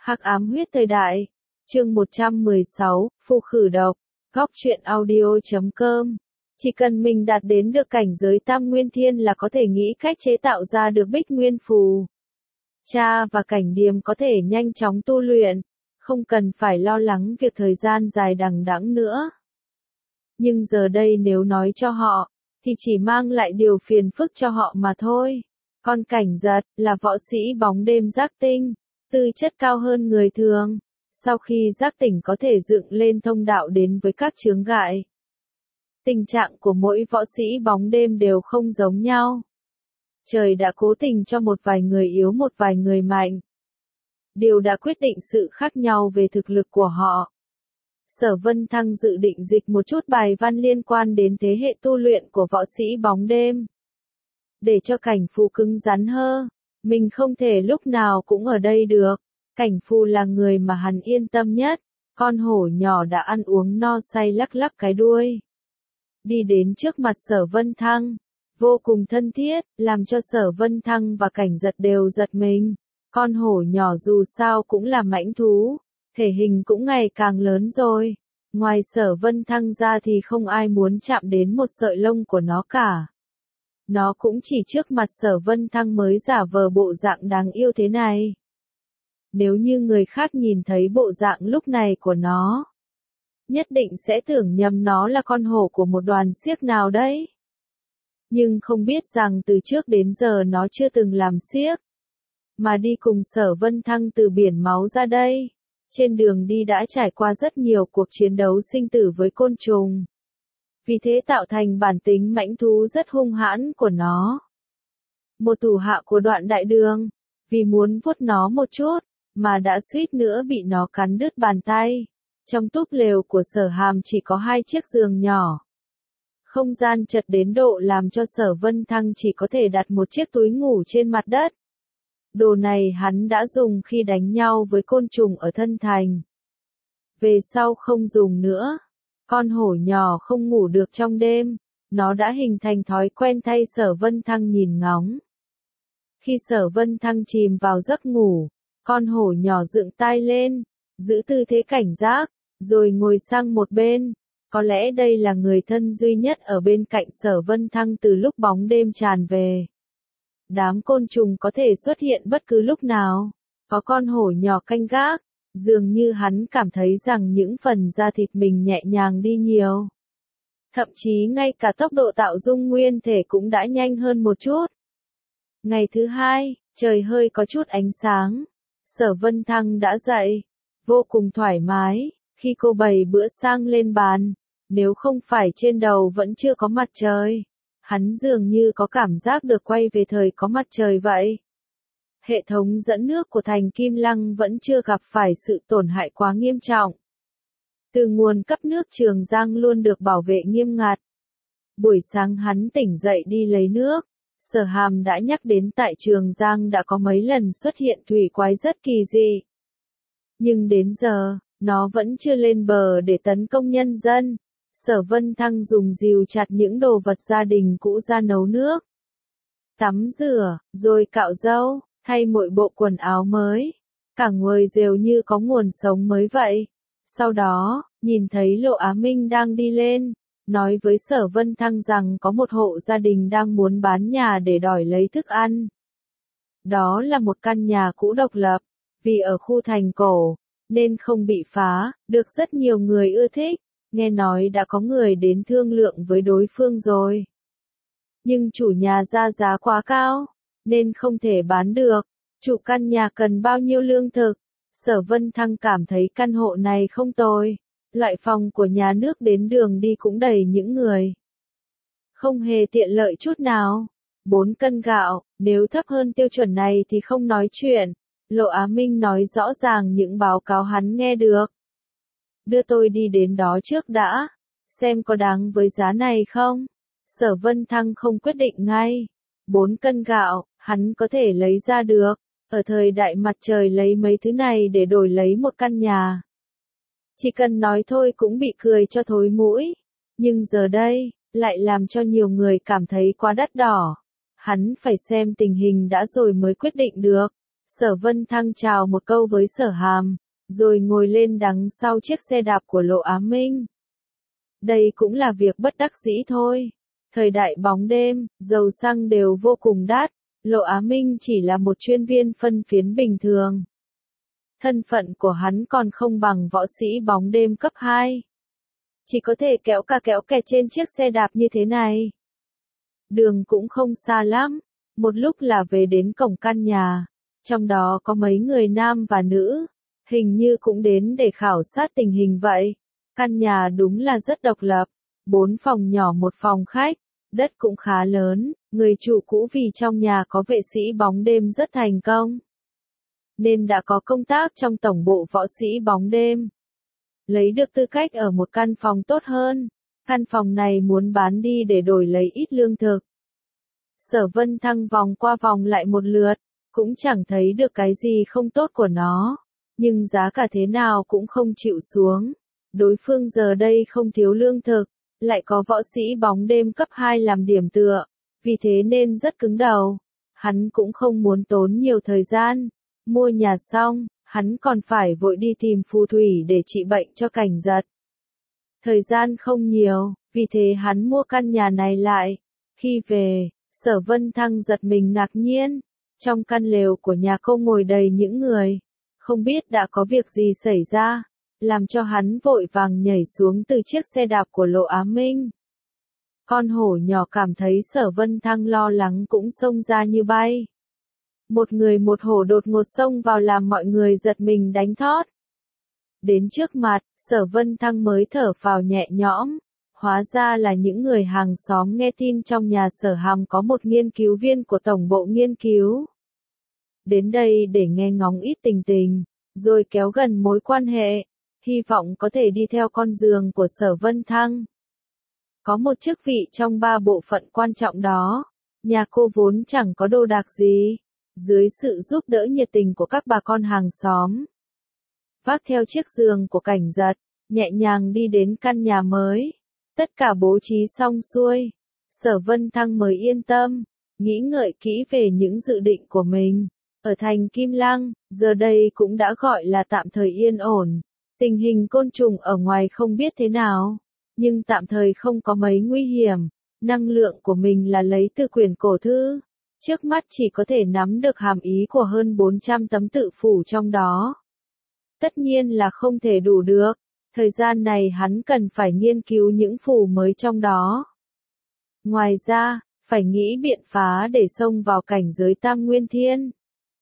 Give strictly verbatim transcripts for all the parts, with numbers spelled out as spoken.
Hắc ám huyết thời đại. Chương một trăm mười sáu, Phù khử độc. Góc truyện audio chấm com. Chỉ cần mình đạt đến được cảnh giới tam nguyên thiên là có thể nghĩ cách chế tạo ra được bích nguyên phù. Cha và cảnh điềm có thể nhanh chóng tu luyện, không cần phải lo lắng việc thời gian dài đằng đẵng nữa. Nhưng giờ đây nếu nói cho họ, thì chỉ mang lại điều phiền phức cho họ mà thôi. Con cảnh giật là võ sĩ bóng đêm giác tinh, tư chất cao hơn người thường. Sau khi giác tỉnh có thể dựng lên thông đạo đến với các chướng ngại. Tình trạng của mỗi võ sĩ bóng đêm đều không giống nhau. Trời đã cố tình cho một vài người yếu một vài người mạnh. Điều đã quyết định sự khác nhau về thực lực của họ. Sở Vân Thăng dự định dịch một chút bài văn liên quan đến thế hệ tu luyện của võ sĩ bóng đêm. Để cho cảnh phù cứng rắn hơn, mình không thể lúc nào cũng ở đây được. Cảnh phù là người mà hắn yên tâm nhất. Con hổ nhỏ đã ăn uống no say lắc lắc cái đuôi. Đi đến trước mặt Sở Vân Thăng, vô cùng thân thiết, làm cho Sở Vân Thăng và cảnh giật đều giật mình. Con hổ nhỏ dù sao cũng là mãnh thú, thể hình cũng ngày càng lớn rồi. Ngoài Sở Vân Thăng ra thì không ai muốn chạm đến một sợi lông của nó cả. Nó cũng chỉ trước mặt Sở Vân Thăng mới giả vờ bộ dạng đáng yêu thế này. Nếu như người khác nhìn thấy bộ dạng lúc này của nó, nhất định sẽ tưởng nhầm nó là con hổ của một đoàn xiếc nào đấy. Nhưng không biết rằng từ trước đến giờ nó chưa từng làm xiếc, mà đi cùng Sở Vân Thăng từ biển máu ra đây. Trên đường đi đã trải qua rất nhiều cuộc chiến đấu sinh tử với côn trùng. Vì thế tạo thành bản tính mãnh thú rất hung hãn của nó. Một thủ hạ của Đoạn Đại Đường, vì muốn vuốt nó một chút, mà đã suýt nữa bị nó cắn đứt bàn tay. Trong túp lều của Sở Hàm chỉ có hai chiếc giường nhỏ. Không gian chật đến độ làm cho Sở Vân Thăng chỉ có thể đặt một chiếc túi ngủ trên mặt đất. Đồ này hắn đã dùng khi đánh nhau với côn trùng ở Thân Thành. Về sau không dùng nữa. Con hổ nhỏ không ngủ được trong đêm. Nó đã hình thành thói quen thay Sở Vân Thăng nhìn ngóng. Khi Sở Vân Thăng chìm vào giấc ngủ, con hổ nhỏ dựng tai lên, giữ tư thế cảnh giác, rồi ngồi sang một bên. Có lẽ đây là người thân duy nhất ở bên cạnh Sở Vân Thăng từ lúc bóng đêm tràn về. Đám côn trùng có thể xuất hiện bất cứ lúc nào. Có con hổ nhỏ canh gác, dường như hắn cảm thấy rằng những phần da thịt mình nhẹ nhàng đi nhiều. Thậm chí ngay cả tốc độ tạo dung nguyên thể cũng đã nhanh hơn một chút. Ngày thứ hai, trời hơi có chút ánh sáng. Sở Vân Thăng đã dậy, vô cùng thoải mái, khi cô bày bữa sang lên bàn. Nếu không phải trên đầu vẫn chưa có mặt trời, hắn dường như có cảm giác được quay về thời có mặt trời vậy. Hệ thống dẫn nước của thành Kim Lăng vẫn chưa gặp phải sự tổn hại quá nghiêm trọng. Từ nguồn cấp nước Trường Giang luôn được bảo vệ nghiêm ngặt. Buổi sáng hắn tỉnh dậy đi lấy nước. Sở Hàm đã nhắc đến tại Trường Giang đã có mấy lần xuất hiện thủy quái rất kỳ dị. Nhưng đến giờ, nó vẫn chưa lên bờ để tấn công nhân dân. Sở Vân Thăng dùng rìu chặt những đồ vật gia đình cũ ra nấu nước. Tắm rửa, rồi cạo râu, thay mỗi bộ quần áo mới. Cả người đều như có nguồn sống mới vậy. Sau đó, nhìn thấy Lộ Á Minh đang đi lên, nói với Sở Vân Thăng rằng có một hộ gia đình đang muốn bán nhà để đòi lấy thức ăn. Đó là một căn nhà cũ độc lập, vì ở khu thành cổ, nên không bị phá, được rất nhiều người ưa thích. Nghe nói đã có người đến thương lượng với đối phương rồi. Nhưng chủ nhà ra giá quá cao, nên không thể bán được. Chủ căn nhà cần bao nhiêu lương thực? Sở Vân Thăng cảm thấy căn hộ này không tồi. Loại phòng của nhà nước đến đường đi cũng đầy những người. Không hề tiện lợi chút nào. Bốn cân gạo, nếu thấp hơn tiêu chuẩn này thì không nói chuyện. Lộ Á Minh nói rõ ràng những báo cáo hắn nghe được. Đưa tôi đi đến đó trước đã, xem có đáng với giá này không? Sở Vân Thăng không quyết định ngay. Bốn cân gạo, hắn có thể lấy ra được. Ở thời đại mặt trời lấy mấy thứ này để đổi lấy một căn nhà. Chỉ cần nói thôi cũng bị cười cho thối mũi. Nhưng giờ đây, lại làm cho nhiều người cảm thấy quá đắt đỏ. Hắn phải xem tình hình đã rồi mới quyết định được. Sở Vân Thăng chào một câu với Sở Hàm, rồi ngồi lên đằng sau chiếc xe đạp của Lộ Á Minh. Đây cũng là việc bất đắc dĩ thôi. Thời đại bóng đêm, dầu xăng đều vô cùng đắt, Lộ Á Minh chỉ là một chuyên viên phân phiến bình thường. Thân phận của hắn còn không bằng võ sĩ bóng đêm cấp hai. Chỉ có thể kéo cà kéo kẹt trên chiếc xe đạp như thế này. Đường cũng không xa lắm, một lúc là về đến cổng căn nhà. Trong đó có mấy người nam và nữ, hình như cũng đến để khảo sát tình hình vậy. Căn nhà đúng là rất độc lập, bốn phòng nhỏ một phòng khách, đất cũng khá lớn, người chủ cũ vì trong nhà có vệ sĩ bóng đêm rất thành công, nên đã có công tác trong tổng bộ võ sĩ bóng đêm. Lấy được tư cách ở một căn phòng tốt hơn, căn phòng này muốn bán đi để đổi lấy ít lương thực. Sở Vân Thăng vòng qua vòng lại một lượt, cũng chẳng thấy được cái gì không tốt của nó, nhưng giá cả thế nào cũng không chịu xuống. Đối phương giờ đây không thiếu lương thực, lại có võ sĩ bóng đêm cấp hai làm điểm tựa, vì thế nên rất cứng đầu. Hắn cũng không muốn tốn nhiều thời gian, mua nhà xong, hắn còn phải vội đi tìm phù thủy để trị bệnh cho Cảnh Giật. Thời gian không nhiều, vì thế hắn mua căn nhà này lại. Khi về, Sở Vân Thăng giật mình ngạc nhiên, trong căn lều của nhà cô ngồi đầy những người, không biết đã có việc gì xảy ra, làm cho hắn vội vàng nhảy xuống từ chiếc xe đạp của Lộ Á Minh. Con hổ nhỏ cảm thấy Sở Vân Thăng lo lắng cũng xông ra như bay. Một người một hổ đột ngột xông vào làm mọi người giật mình đánh thót. Đến trước mặt, Sở Vân Thăng mới thở phào nhẹ nhõm. Hóa ra là những người hàng xóm nghe tin trong nhà Sở Hàm có một nghiên cứu viên của tổng bộ nghiên cứu. Đến đây để nghe ngóng ít tình tình, rồi kéo gần mối quan hệ, hy vọng có thể đi theo con đường của Sở Vân Thăng. Có một chức vị trong ba bộ phận quan trọng đó, nhà cô vốn chẳng có đồ đạc gì, dưới sự giúp đỡ nhiệt tình của các bà con hàng xóm. Vác theo chiếc giường của Cảnh Giật, nhẹ nhàng đi đến căn nhà mới. Tất cả bố trí xong xuôi, Sở Vân Thăng mới yên tâm, nghĩ ngợi kỹ về những dự định của mình. Ở thành Kim Lăng, giờ đây cũng đã gọi là tạm thời yên ổn. Tình hình côn trùng ở ngoài không biết thế nào, nhưng tạm thời không có mấy nguy hiểm. Năng lượng của mình là lấy từ quyển cổ thư. Trước mắt chỉ có thể nắm được hàm ý của hơn bốn trăm tấm tự phủ trong đó. Tất nhiên là không thể đủ được. Thời gian này hắn cần phải nghiên cứu những phù mới trong đó. Ngoài ra, phải nghĩ biện phá để xông vào cảnh giới Tam Nguyên Thiên.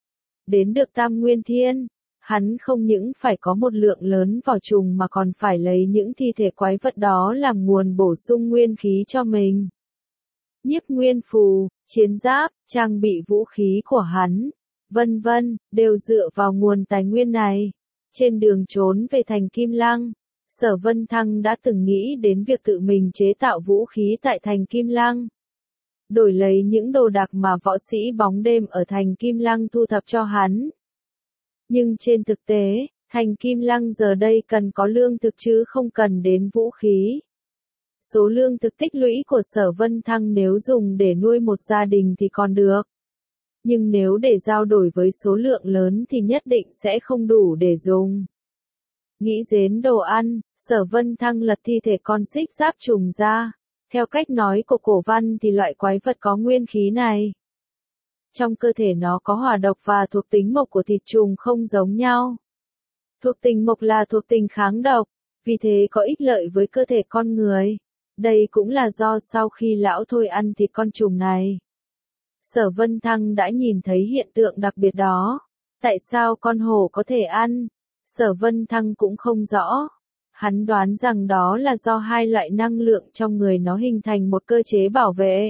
Đến được Tam Nguyên Thiên, hắn không những phải có một lượng lớn vỏ trùng mà còn phải lấy những thi thể quái vật đó làm nguồn bổ sung nguyên khí cho mình. Nhiếp nguyên phù, chiến giáp, trang bị vũ khí của hắn, vân vân, đều dựa vào nguồn tài nguyên này. Trên đường trốn về thành Kim Lăng, Sở Vân Thăng đã từng nghĩ đến việc tự mình chế tạo vũ khí tại thành Kim Lăng. Đổi lấy những đồ đạc mà võ sĩ bóng đêm ở thành Kim Lăng thu thập cho hắn. Nhưng trên thực tế, thành Kim Lăng giờ đây cần có lương thực chứ không cần đến vũ khí. Số lương thực tích lũy của Sở Vân Thăng nếu dùng để nuôi một gia đình thì còn được. Nhưng nếu để giao đổi với số lượng lớn thì nhất định sẽ không đủ để dùng. Nghĩ đến đồ ăn, Sở Vân Thăng lật thi thể con xích giáp trùng ra. Theo cách nói của cổ văn thì loại quái vật có nguyên khí này, trong cơ thể nó có hỏa độc và thuộc tính mộc của thịt trùng không giống nhau. Thuộc tính mộc là thuộc tính kháng độc, vì thế có ích lợi với cơ thể con người. Đây cũng là do sau khi lão thôi ăn thịt con trùng này, Sở Vân Thăng đã nhìn thấy hiện tượng đặc biệt đó. Tại sao con hổ có thể ăn? Sở Vân Thăng cũng không rõ. Hắn đoán rằng đó là do hai loại năng lượng trong người nó hình thành một cơ chế bảo vệ.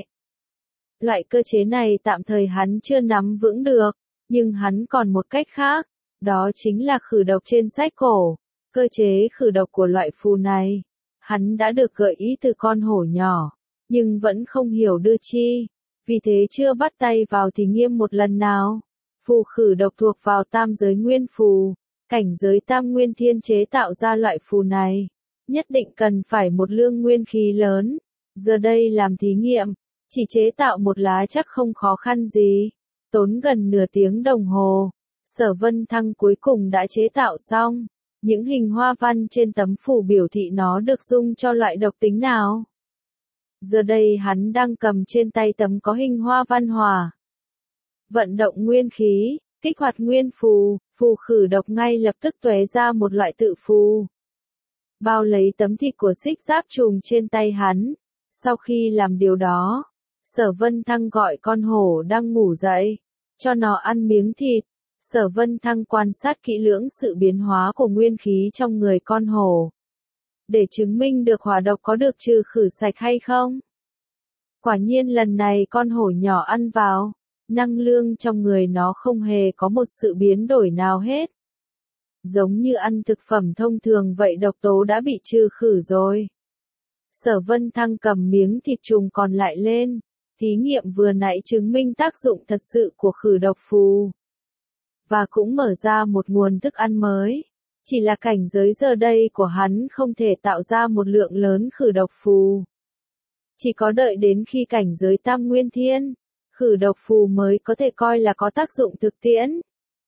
Loại cơ chế này tạm thời hắn chưa nắm vững được, nhưng hắn còn một cách khác, đó chính là khử độc trên sách cổ. Cơ chế khử độc của loại phù này, hắn đã được gợi ý từ con hổ nhỏ, nhưng vẫn không hiểu đưa chi, vì thế chưa bắt tay vào thí nghiệm một lần nào. Phù khử độc thuộc vào tam giới nguyên phù. Cảnh giới Tam Nguyên Thiên chế tạo ra loại phù này, nhất định cần phải một lượng nguyên khí lớn. Giờ đây làm thí nghiệm, chỉ chế tạo một lá chắc không khó khăn gì, tốn gần nửa tiếng đồng hồ. Sở Vân Thăng cuối cùng đã chế tạo xong. Những hình hoa văn trên tấm phù biểu thị nó được dung cho loại độc tính nào. Giờ đây hắn đang cầm trên tay tấm có hình hoa văn hỏa. Vận động nguyên khí, kích hoạt nguyên phù, phù khử độc ngay lập tức tóe ra một loại tự phù. Bao lấy tấm thịt của xích giáp trùng trên tay hắn. Sau khi làm điều đó, Sở Vân Thăng gọi con hổ đang ngủ dậy, cho nó ăn miếng thịt. Sở Vân Thăng quan sát kỹ lưỡng sự biến hóa của nguyên khí trong người con hổ, để chứng minh được hỏa độc có được trừ khử sạch hay không. Quả nhiên lần này con hổ nhỏ ăn vào, năng lượng trong người nó không hề có một sự biến đổi nào hết. Giống như ăn thực phẩm thông thường vậy, độc tố đã bị trừ khử rồi. Sở Vân Thăng cầm miếng thịt trùng còn lại lên, thí nghiệm vừa nãy chứng minh tác dụng thật sự của khử độc phù. Và cũng mở ra một nguồn thức ăn mới. Chỉ là cảnh giới giờ đây của hắn không thể tạo ra một lượng lớn khử độc phù. Chỉ có đợi đến khi cảnh giới tam nguyên thiên, khử độc phù mới có thể coi là có tác dụng thực tiễn.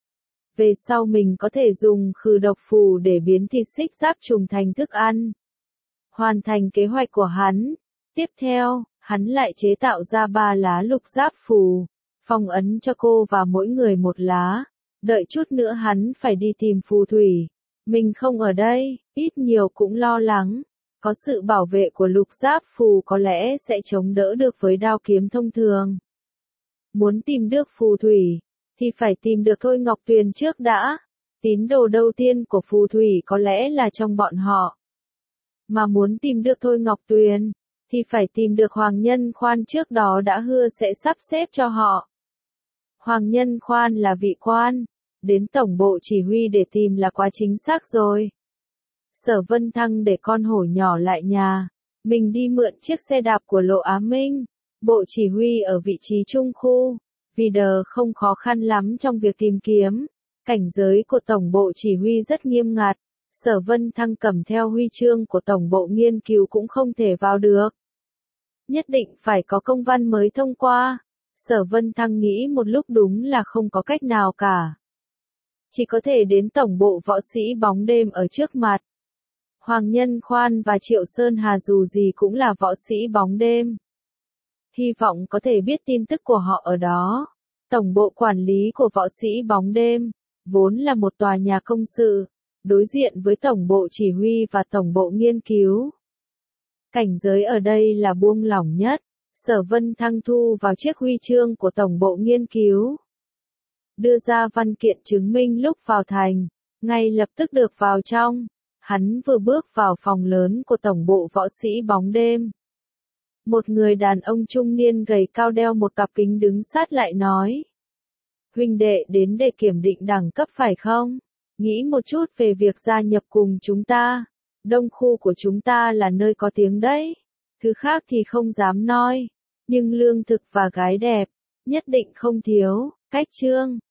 Về sau mình có thể dùng khử độc phù để biến thịt xích giáp trùng thành thức ăn. Hoàn thành kế hoạch của hắn. Tiếp theo, hắn lại chế tạo ra ba lá lục giáp phù, phong ấn cho cô và mỗi người một lá. Đợi chút nữa hắn phải đi tìm phù thủy. Mình không ở đây, ít nhiều cũng lo lắng. Có sự bảo vệ của lục giáp phù có lẽ sẽ chống đỡ được với đao kiếm thông thường. Muốn tìm được phù thủy, thì phải tìm được Thôi Ngọc Tuyền trước đã. Tín đồ đầu tiên của phù thủy có lẽ là trong bọn họ. Mà muốn tìm được Thôi Ngọc Tuyền, thì phải tìm được Hoàng Nhân Khoan trước đó đã hứa sẽ sắp xếp cho họ. Hoàng Nhân Khoan là vị quan, đến tổng bộ chỉ huy để tìm là quá chính xác rồi. Sở Vân Thăng để con hổ nhỏ lại nhà, mình đi mượn chiếc xe đạp của Lộ Á Minh, bộ chỉ huy ở vị trí trung khu, vì đờ không khó khăn lắm trong việc tìm kiếm. Cảnh giới của tổng bộ chỉ huy rất nghiêm ngặt, Sở Vân Thăng cầm theo huy chương của tổng bộ nghiên cứu cũng không thể vào được. Nhất định phải có công văn mới thông qua. Sở Vân Thăng nghĩ một lúc đúng là không có cách nào cả. Chỉ có thể đến tổng bộ võ sĩ bóng đêm ở trước mặt. Hoàng Nhân Khoan và Triệu Sơn Hà dù gì cũng là võ sĩ bóng đêm. Hy vọng có thể biết tin tức của họ ở đó. Tổng bộ quản lý của võ sĩ bóng đêm, vốn là một tòa nhà công sự, đối diện với tổng bộ chỉ huy và tổng bộ nghiên cứu. Cảnh giới ở đây là buông lỏng nhất. Sở Vân Thăng thu vào chiếc huy chương của tổng bộ nghiên cứu. Đưa ra văn kiện chứng minh lúc vào thành, ngay lập tức được vào trong. Hắn vừa bước vào phòng lớn của tổng bộ võ sĩ bóng đêm. Một người đàn ông trung niên gầy cao đeo một cặp kính đứng sát lại nói. Huynh đệ đến để kiểm định đẳng cấp phải không? Nghĩ một chút về việc gia nhập cùng chúng ta. Đông khu của chúng ta là nơi có tiếng đấy. Thứ khác thì không dám nói. Nhưng lương thực và gái đẹp, nhất định không thiếu. Cách chương